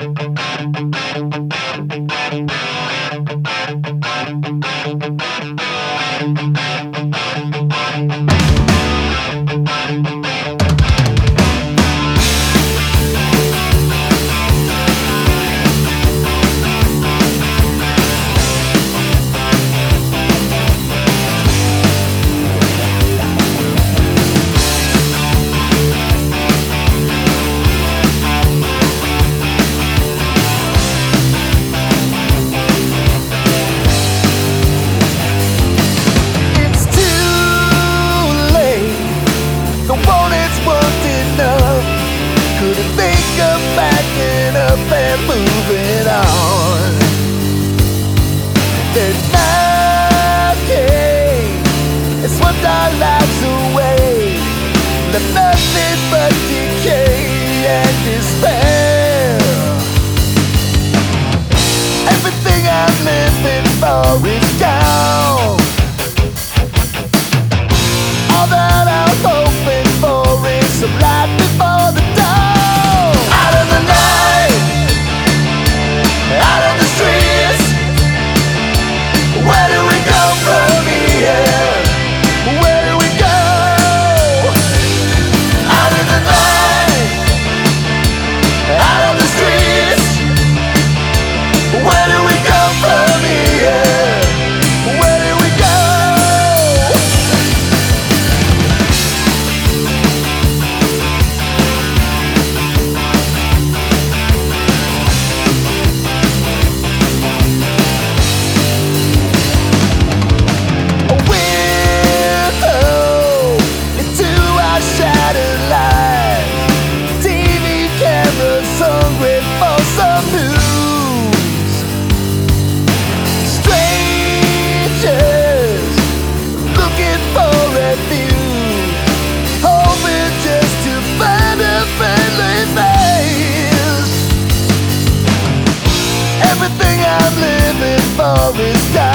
Moving on. Then night came and swept our lives away, left nothing but decay and despair. Everything I'm living for is gone. All that I was hoping for is some light before the dawn. Out of the night, out of the streets, where do we go from here? Where do we go? Out of the night, out of the streets, where do we go from here? Where do we go? Everything I'm living for is gone.